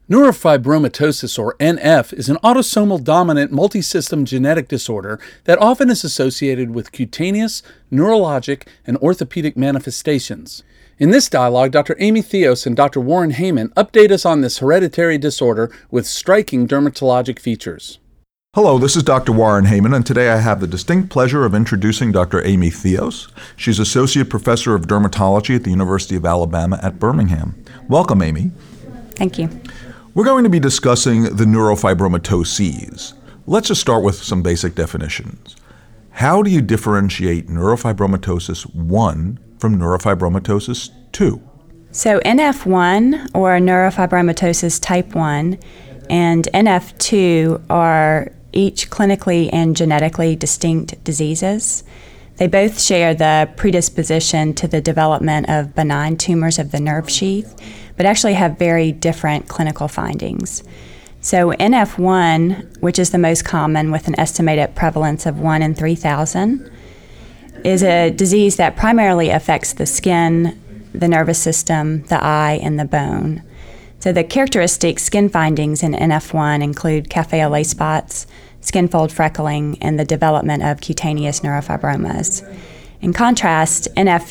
Neurofibromatosis, or NF, is an autosomal dominant multisystem genetic disorder that often is associated with cutaneous, neurologic, and orthopedic manifestations. In this dialogue, Dr. Amy Theos and Dr. Warren Heyman update us on this hereditary disorder with striking dermatologic features. Hello, this is Dr. Warren Heyman, and today I have the distinct pleasure of introducing Dr. Amy Theos. She's Associate Professor of Dermatology at the University of Alabama at Birmingham. Welcome, Amy. Thank you. We're going to be discussing the neurofibromatoses. Let's just start with some basic definitions. How do you differentiate neurofibromatosis 1 from neurofibromatosis 2? So NF1, or neurofibromatosis type 1, and NF2 are each clinically and genetically distinct diseases. They both share the predisposition to the development of benign tumors of the nerve sheath, but actually have very different clinical findings. So NF1, which is the most common with an estimated prevalence of 1 in 3,000, is a disease that primarily affects the skin, the nervous system, the eye, and the bone. So the characteristic skin findings in NF1 include café au lait spots, skin fold freckling, and the development of cutaneous neurofibromas. In contrast,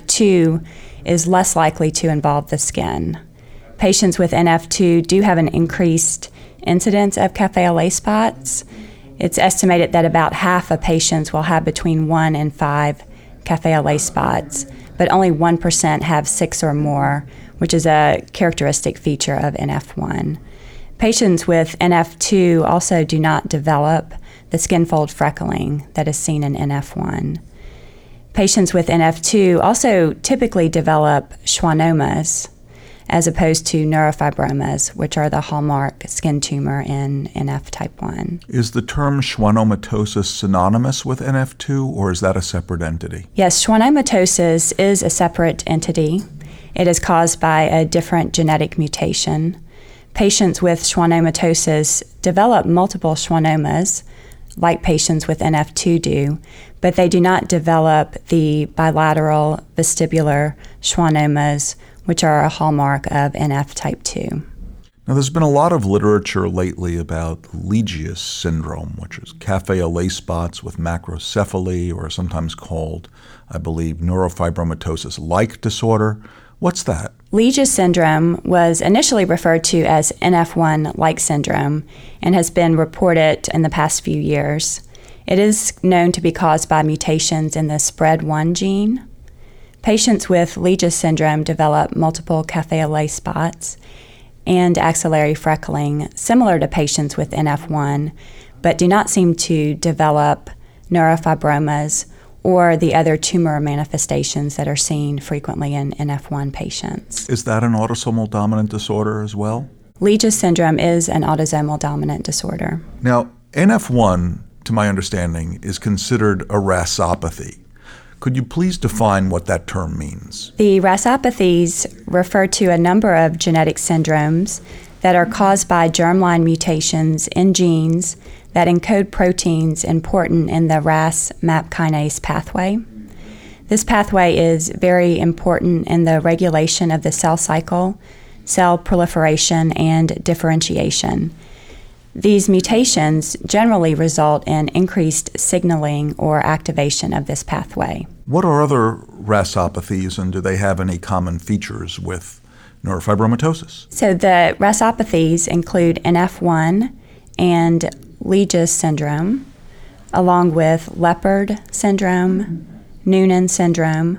NF2 is less likely to involve the skin. Patients with NF2 do have an increased incidence of café au lait spots. It's estimated that about half of patients will have between 1 and 5 café au lait spots, but only 1% have 6 or more, which is a characteristic feature of NF1. Patients with NF2 also do not develop the skin fold freckling that is seen in NF1. Patients with NF2 also typically develop schwannomas, as opposed to neurofibromas, which are the hallmark skin tumor in NF type 1. Is the term schwannomatosis synonymous with NF2, or is that a separate entity? Yes, schwannomatosis is a separate entity. It is caused by a different genetic mutation. Patients with schwannomatosis develop multiple schwannomas, like patients with NF2 do, but they do not develop the bilateral vestibular schwannomas, which are a hallmark of NF type 2. Now, there's been a lot of literature lately about Legius syndrome, which is café au lait spots with macrocephaly, or sometimes called, I believe, neurofibromatosis-like disorder. What's that? Legius syndrome was initially referred to as NF1-like syndrome and has been reported in the past few years. It is known to be caused by mutations in the SPRED1 gene. Patients with Legius syndrome develop multiple café au lait spots and axillary freckling, similar to patients with NF1, but do not seem to develop neurofibromas or the other tumor manifestations that are seen frequently in NF1 patients. Is that an autosomal dominant disorder as well? Legius syndrome is an autosomal dominant disorder. Now, NF1, to my understanding, is considered a RASopathy. Could you please define what that term means? The RASopathies refer to a number of genetic syndromes that are caused by germline mutations in genes that encode proteins important in the RAS-MAP kinase pathway. This pathway is very important in the regulation of the cell cycle, cell proliferation, and differentiation. These mutations generally result in increased signaling or activation of this pathway. What are other RASopathies, and do they have any common features with neurofibromatosis? So the RASopathies include NF1 and Legius syndrome, along with Leopard syndrome, Noonan syndrome,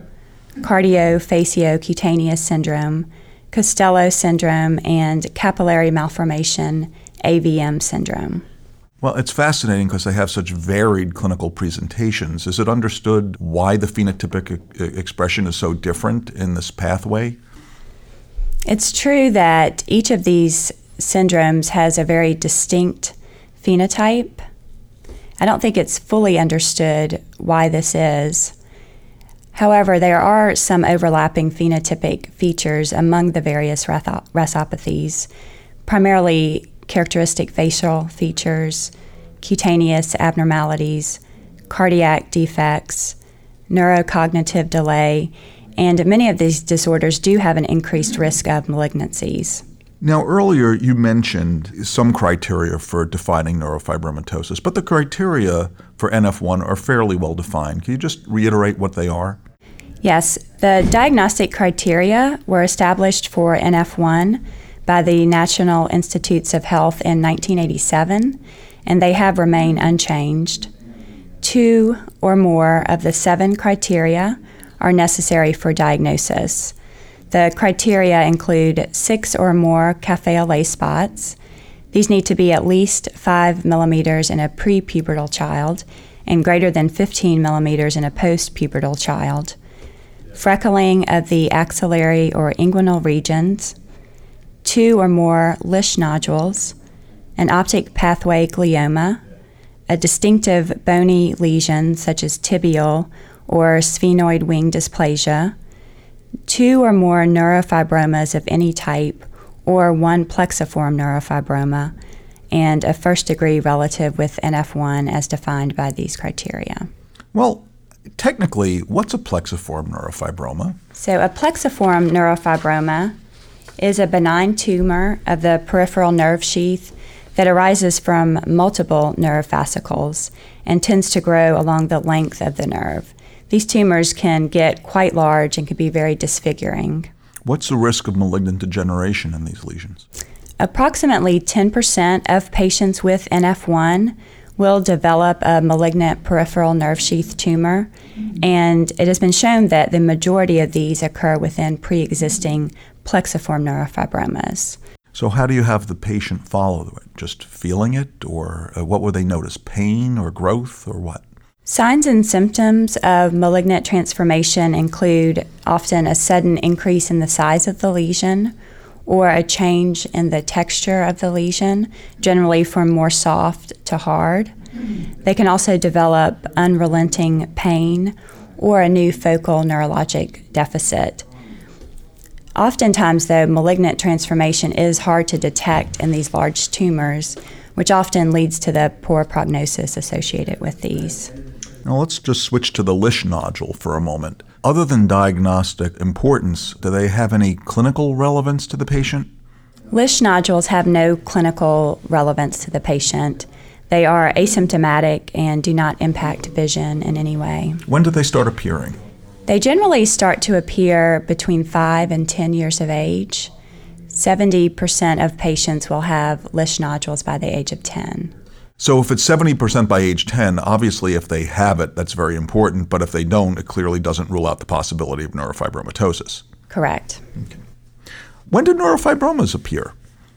cardiofacciocutaneous syndrome, Costello syndrome, and capillary malformation AVM syndrome. Well, it's fascinating because they have such varied clinical presentations. Is it understood why the phenotypic expression is so different in this pathway? It's true that each of these syndromes has a very distinct phenotype. I don't think it's fully understood why this is. However, there are some overlapping phenotypic features among the various RASopathies, primarily characteristic facial features, cutaneous abnormalities, cardiac defects, neurocognitive delay, and many of these disorders do have an increased risk of malignancies. Now, earlier you mentioned some criteria for defining neurofibromatosis, but the criteria for NF1 are fairly well defined. Can you just reiterate what they are? Yes, the diagnostic criteria were established for NF1 by the National Institutes of Health in 1987, and they have remained unchanged. 2 or more of the 7 criteria are necessary for diagnosis. The criteria include 6 or more café au lait spots. These need to be at least 5 millimeters in a prepubertal child and greater than 15 millimeters in a postpubertal child. Freckling of the axillary or inguinal regions, 2 or more Lisch nodules, an optic pathway glioma, a distinctive bony lesion such as tibial or sphenoid wing dysplasia, 2 or more neurofibromas of any type, or 1 plexiform neurofibroma, and a first-degree relative with NF1 as defined by these criteria. Well, technically, what's a plexiform neurofibroma? So a plexiform neurofibroma is a benign tumor of the peripheral nerve sheath that arises from multiple nerve fascicles and tends to grow along the length of the nerve. These tumors can get quite large and can be very disfiguring. What's the risk of malignant degeneration in these lesions? Approximately 10% of patients with NF1 will develop a malignant peripheral nerve sheath tumor, and it has been shown that the majority of these occur within pre-existing plexiform neurofibromas. So how do you have the patient follow it? Just feeling it, or what would they notice? Pain or growth or what? Signs and symptoms of malignant transformation include often a sudden increase in the size of the lesion or a change in the texture of the lesion, generally from more soft to hard. They can also develop unrelenting pain or a new focal neurologic deficit. Oftentimes, though, malignant transformation is hard to detect in these large tumors, which often leads to the poor prognosis associated with these. Now let's just switch to the Lisch nodule for a moment. Other than diagnostic importance, do they have any clinical relevance to the patient? Lisch nodules have no clinical relevance to the patient. They are asymptomatic and do not impact vision in any way. When do they start appearing? They generally start to appear between 5 and 10 years of age. 70% of patients will have Lisch nodules by the age of 10. So if it's 70% by age 10, obviously if they have it, that's very important, but if they don't, it clearly doesn't rule out the possibility of neurofibromatosis. Correct. Okay. When do neurofibromas appear?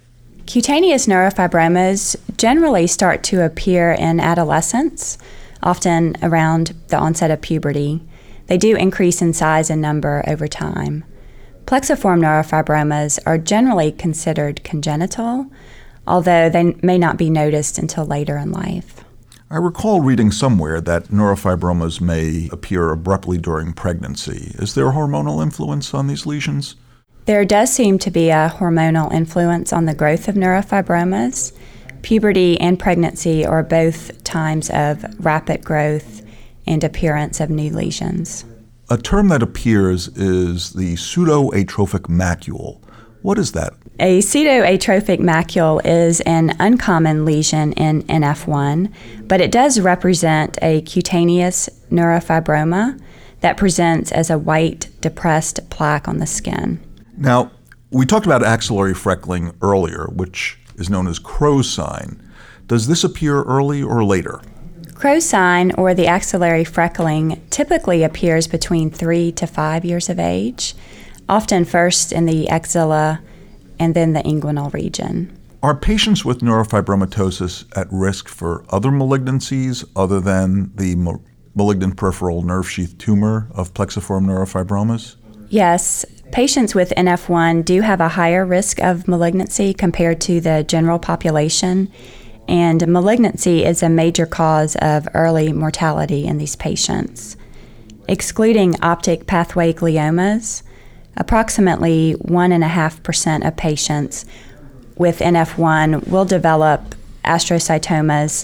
Cutaneous neurofibromas generally start to appear in adolescence, often around the onset of puberty. They do increase in size and number over time. Plexiform neurofibromas are generally considered congenital, although they may not be noticed until later in life. I recall reading somewhere that neurofibromas may appear abruptly during pregnancy. Is there a hormonal influence on these lesions? There does seem to be a hormonal influence on the growth of neurofibromas. Puberty and pregnancy are both times of rapid growth and appearance of new lesions. A term that appears is the pseudoatrophic macule. What is that? A pseudoatrophic macule is an uncommon lesion in NF1, but it does represent a cutaneous neurofibroma that presents as a white, depressed plaque on the skin. Now, we talked about axillary freckling earlier, which is known as Crow's sign. Does this appear early or later? Crow's sign, or the axillary freckling, typically appears between 3 to 5 years of age, often first in the axilla and then the inguinal region. Are patients with neurofibromatosis at risk for other malignancies other than the malignant peripheral nerve sheath tumor of plexiform neurofibromas? Yes, patients with NF1 do have a higher risk of malignancy compared to the general population, and malignancy is a major cause of early mortality in these patients. Excluding optic pathway gliomas, approximately 1.5% of patients with NF1 will develop astrocytomas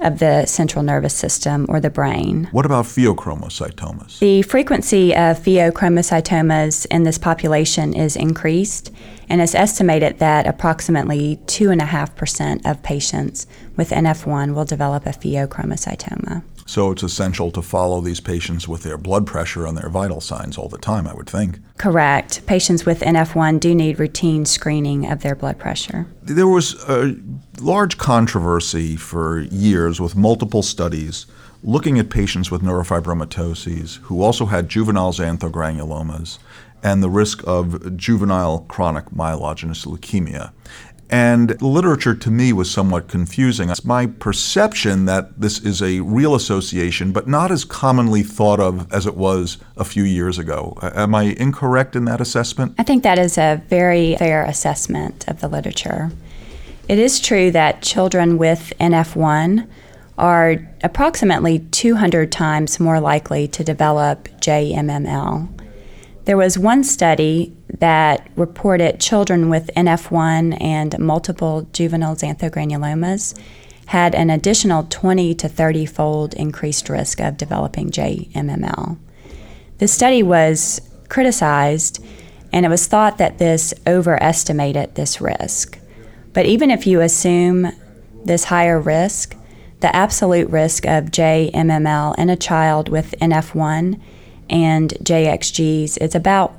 of the central nervous system or the brain. What about pheochromocytomas? The frequency of pheochromocytomas in this population is increased, and it's estimated that approximately 2.5% of patients with NF1 will develop a pheochromocytoma. So it's essential to follow these patients with their blood pressure and their vital signs all the time, I would think. Correct. Patients with NF1 do need routine screening of their blood pressure. There was a large controversy for years with multiple studies looking at patients with neurofibromatoses who also had juvenile xanthogranulomas and the risk of juvenile chronic myelogenous leukemia. And the literature to me was somewhat confusing. It's my perception that this is a real association, but not as commonly thought of as it was a few years ago. Am I incorrect in that assessment? I think that is a very fair assessment of the literature. It is true that children with NF1 are approximately 200 times more likely to develop JMML. There was one study that reported children with NF1 and multiple juvenile xanthogranulomas had an additional 20 to 30-fold increased risk of developing JMML. The study was criticized, and it was thought that this overestimated this risk. But even if you assume this higher risk, the absolute risk of JMML in a child with NF1 and JXGs is about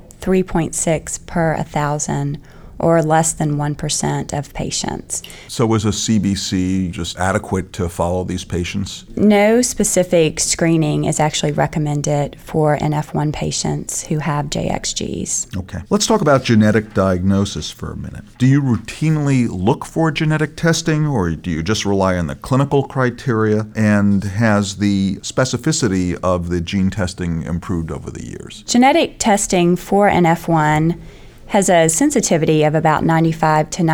3.6 per 1,000, or less than 1% of patients. So is a CBC just adequate to follow these patients? No specific screening is actually recommended for NF1 patients who have JXGs. Okay. Let's talk about genetic diagnosis for a minute. Do you routinely look for genetic testing, or do you just rely on the clinical criteria? And has the specificity of the gene testing improved over the years? Genetic testing for NF1 has a sensitivity of about 95 to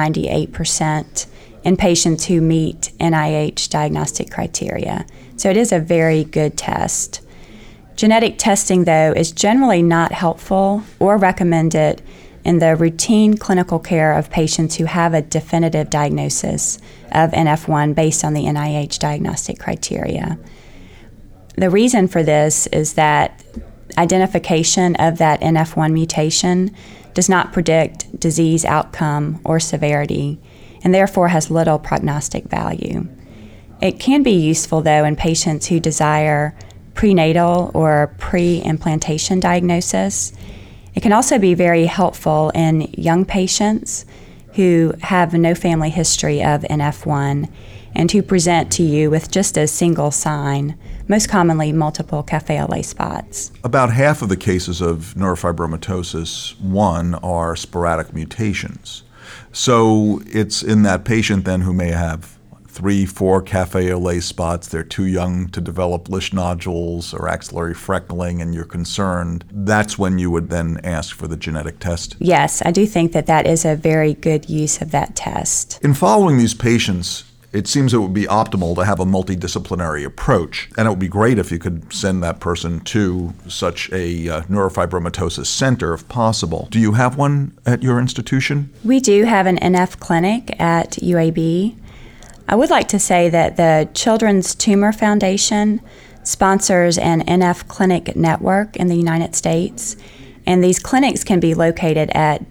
98% in patients who meet NIH diagnostic criteria. So it is a very good test. Genetic testing, though, is generally not helpful or recommended in the routine clinical care of patients who have a definitive diagnosis of NF1 based on the NIH diagnostic criteria. The reason for this is that identification of that NF1 mutation does not predict disease outcome or severity, and therefore has little prognostic value. It can be useful, though, in patients who desire prenatal or pre-implantation diagnosis. It can also be very helpful in young patients who have no family history of NF1 and who present to you with just a single sign, most commonly multiple cafe au lait spots. About half of the cases of neurofibromatosis 1 are sporadic mutations. So it's in that patient then who may have 3-4 cafe au lait spots, they're too young to develop Lisch nodules or axillary freckling, and you're concerned. That's when you would then ask for the genetic test? Yes, I do think that that is a very good use of that test. In following these patients, it seems it would be optimal to have a multidisciplinary approach, and it would be great if you could send that person to such a neurofibromatosis center if possible. Do you have one at your institution? We do have an NF clinic at UAB. I would like to say that the Children's Tumor Foundation sponsors an NF clinic network in the United States, and these clinics can be located at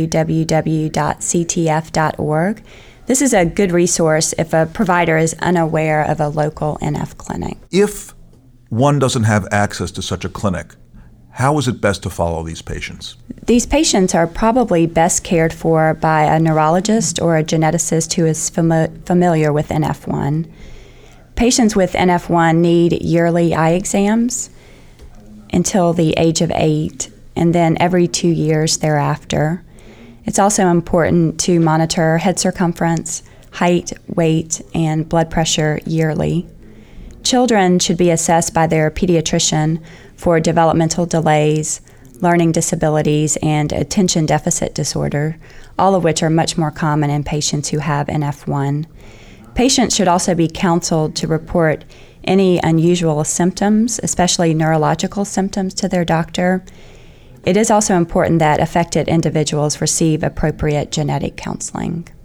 www.ctf.org. This is a good resource if a provider is unaware of a local NF clinic. If one doesn't have access to such a clinic, how is it best to follow these patients? These patients are probably best cared for by a neurologist or a geneticist who is familiar with NF1. Patients with NF1 need yearly eye exams until the age of 8, and then every 2 years thereafter. It's also important to monitor head circumference, height, weight, and blood pressure yearly. Children should be assessed by their pediatrician for developmental delays, learning disabilities, and attention deficit disorder, all of which are much more common in patients who have NF1. Patients should also be counseled to report any unusual symptoms, especially neurological symptoms, to their doctor. It is also important that affected individuals receive appropriate genetic counseling.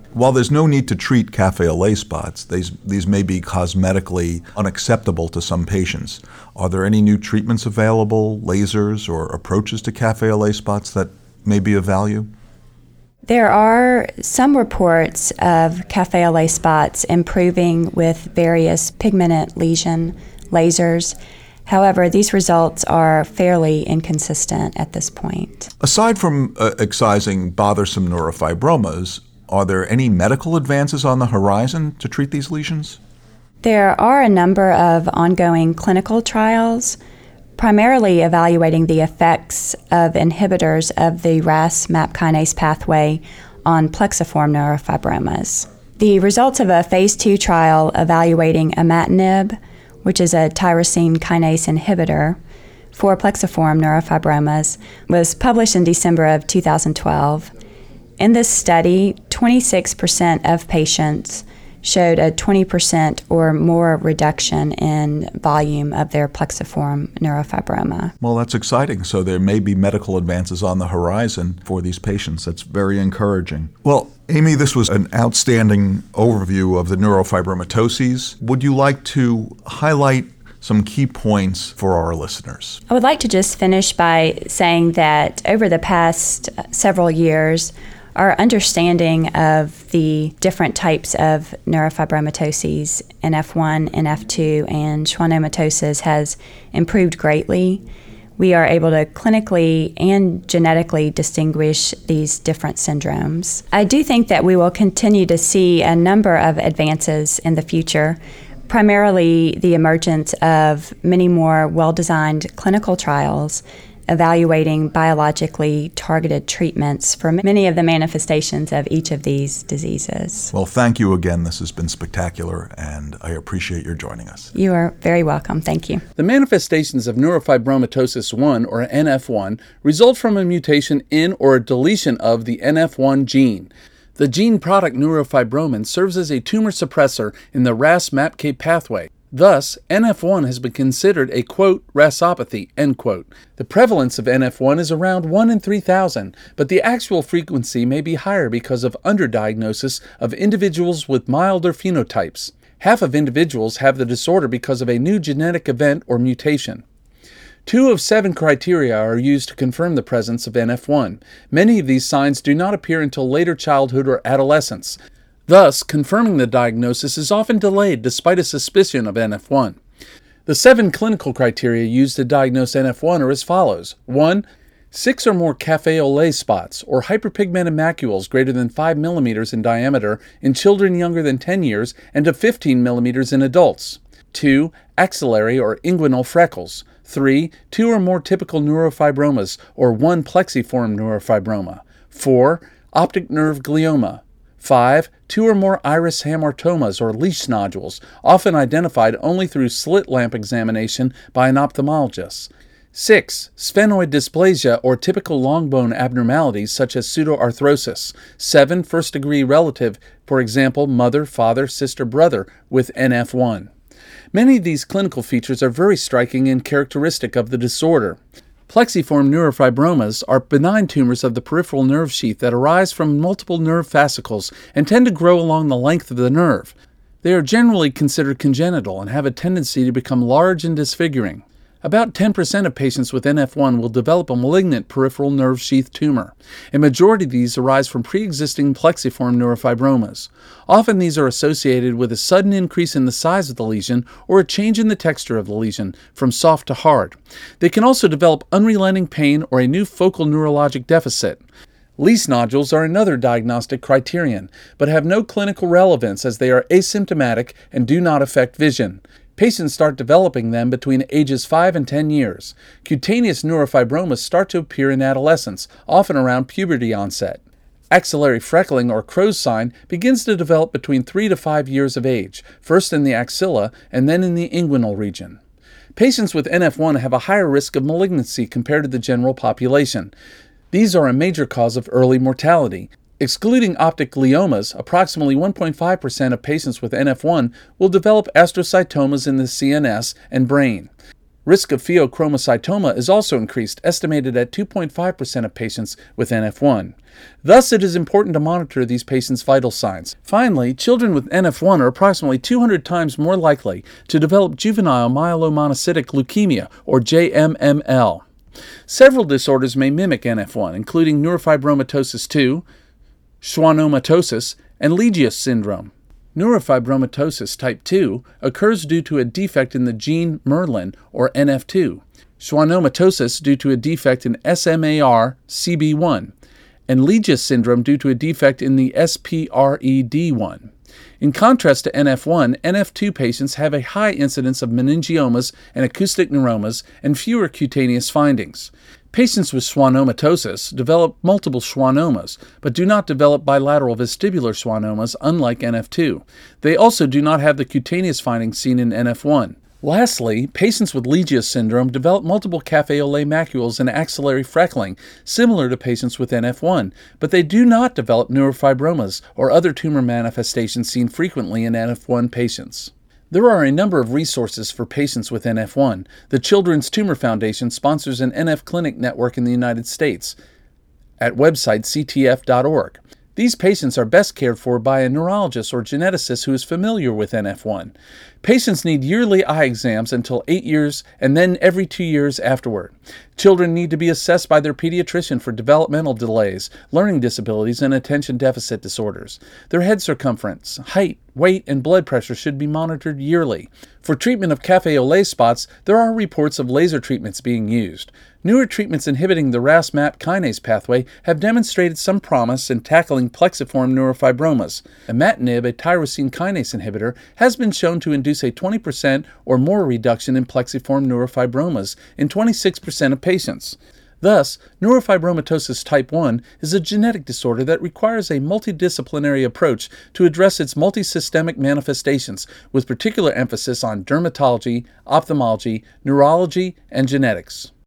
While there's no need to treat cafe au lait spots, these may be cosmetically unacceptable to some patients. Are there any new treatments available, lasers or approaches to cafe au lait spots that may be of value? There are some reports of cafe au lait spots improving with various pigmented lesion lasers. However, these results are fairly inconsistent at this point. Aside from excising bothersome neurofibromas, are there any medical advances on the horizon to treat these lesions? There are a number of ongoing clinical trials, primarily evaluating the effects of inhibitors of the RAS-MAP kinase pathway on plexiform neurofibromas. The results of a phase 2 trial evaluating imatinib, which is a tyrosine kinase inhibitor for plexiform neurofibromas, was published in December of 2012. In this study, 26% of patients showed a 20% or more reduction in volume of their plexiform neurofibroma. Well, that's exciting. So there may be medical advances on the horizon for these patients. That's very encouraging. Well, Amy, this was an outstanding overview of the neurofibromatoses. Would you like to highlight some key points for our listeners? I would like to just finish by saying that over the past several years, our understanding of the different types of neurofibromatoses, NF1, NF2, and schwannomatosis has improved greatly. We are able to clinically and genetically distinguish these different syndromes. I do think that we will continue to see a number of advances in the future, primarily the emergence of many more well-designed clinical trials evaluating biologically targeted treatments for many of the manifestations of each of these diseases. Well, thank you again. This has been spectacular, and I appreciate your joining us. You are very welcome. Thank you. The manifestations of neurofibromatosis 1, or NF1, result from a mutation in or a deletion of the NF1 gene. The gene product neurofibromin serves as a tumor suppressor in the RAS-MAPK pathway. Thus, NF1 has been considered a, quote, RASopathy, end quote. The prevalence of NF1 is around 1 in 3,000, but the actual frequency may be higher because of underdiagnosis of individuals with milder phenotypes. Half of individuals have the disorder because of a new genetic event or mutation. 2 of 7 criteria are used to confirm the presence of NF1. Many of these signs do not appear until later childhood or adolescence. Thus, confirming the diagnosis is often delayed despite a suspicion of NF1. The 7 clinical criteria used to diagnose NF1 are as follows. 1. 6 or more cafe au lait spots, or hyperpigmented macules greater than 5 millimeters in diameter in children younger than 10 years and to 15 millimeters in adults. 2. Axillary or inguinal freckles. 3. 2 or more typical neurofibromas, or 1 plexiform neurofibroma. 4. Optic nerve glioma. 5. 2 or more iris hamartomas or leash nodules, often identified only through slit lamp examination by an ophthalmologist. 6. Sphenoid dysplasia or typical long bone abnormalities such as pseudoarthrosis. 7. First-degree relative, for example, mother, father, sister, brother, with NF1. Many of these clinical features are very striking and characteristic of the disorder. Plexiform neurofibromas are benign tumors of the peripheral nerve sheath that arise from multiple nerve fascicles and tend to grow along the length of the nerve. They are generally considered congenital and have a tendency to become large and disfiguring. About 10% of patients with NF1 will develop a malignant peripheral nerve sheath tumor. A majority of these arise from pre-existing plexiform neurofibromas. Often these are associated with a sudden increase in the size of the lesion or a change in the texture of the lesion from soft to hard. They can also develop unrelenting pain or a new focal neurologic deficit. Leash nodules are another diagnostic criterion, but have no clinical relevance as they are asymptomatic and do not affect vision. Patients start developing them between ages 5 and 10 years. Cutaneous neurofibromas start to appear in adolescence, often around puberty onset. Axillary freckling or crow's sign begins to develop between 3 to 5 years of age, first in the axilla and then in the inguinal region. Patients with NF1 have a higher risk of malignancy compared to the general population. These are a major cause of early mortality. Excluding optic gliomas, approximately 1.5% of patients with NF1 will develop astrocytomas in the CNS and brain. Risk of pheochromocytoma is also increased, estimated at 2.5% of patients with NF1. Thus, it is important to monitor these patients' vital signs. Finally, children with NF1 are approximately 200 times more likely to develop juvenile myelomonocytic leukemia, or JMML. Several disorders may mimic NF1, including neurofibromatosis 2, schwannomatosis, and Legius syndrome. Neurofibromatosis type 2 occurs due to a defect in the gene Merlin, or NF2, schwannomatosis due to a defect in SMAR-CB1, and Legius syndrome due to a defect in the SPRED1. In contrast to NF1, NF2 patients have a high incidence of meningiomas and acoustic neuromas and fewer cutaneous findings. Patients with schwannomatosis develop multiple schwannomas, but do not develop bilateral vestibular schwannomas, unlike NF2. They also do not have the cutaneous findings seen in NF1. Lastly, patients with Legius syndrome develop multiple café au lait macules and axillary freckling, similar to patients with NF1, but they do not develop neurofibromas or other tumor manifestations seen frequently in NF1 patients. There are a number of resources for patients with NF1. The Children's Tumor Foundation sponsors an NF clinic network in the United States at website ctf.org. These patients are best cared for by a neurologist or geneticist who is familiar with NF1. Patients need yearly eye exams until 8 years and then every 2 years afterward. Children need to be assessed by their pediatrician for developmental delays, learning disabilities, and attention deficit disorders. Their head circumference, height, weight, and blood pressure should be monitored yearly. For treatment of café au lait spots, there are reports of laser treatments being used. Newer treatments inhibiting the RAS-MAP kinase pathway have demonstrated some promise in tackling plexiform neurofibromas. Imatinib, a tyrosine kinase inhibitor, has been shown to induce a 20% or more reduction in plexiform neurofibromas in 26% of patients. Thus, neurofibromatosis type 1 is a genetic disorder that requires a multidisciplinary approach to address its multisystemic manifestations, with particular emphasis on dermatology, ophthalmology, neurology, and genetics.